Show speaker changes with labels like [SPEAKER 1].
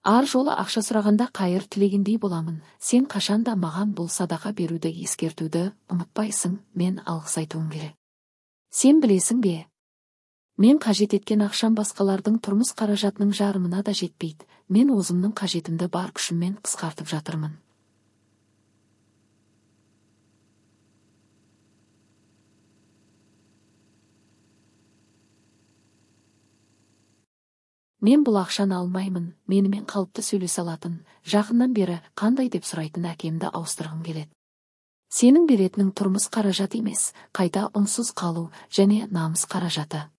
[SPEAKER 1] Ар жолы ақша сұрағанда қайыр тілегендей боламын. Сен қашанда маған бұл садақа беруді ескертуді ұмытпайсың, мен алғыс айтуым керек. Сен білесің бе? Мен қажет еткен ақшам басқалардың тұрмыс қаражатының жарымына да жетпейді. Мен өзімнің қажетімді бар күшіммен қысқартып жатырмын. Мен бұл ақшаны алмаймын, менімен қалыпты сөйлесе алатын, жақыннан бері қандай деп сұрайтын әкемді ауыстырғым келеді. Сенің беретінің тұрмыс қаражаты емес, қайта үнсіз қалу және намыс қаражаты.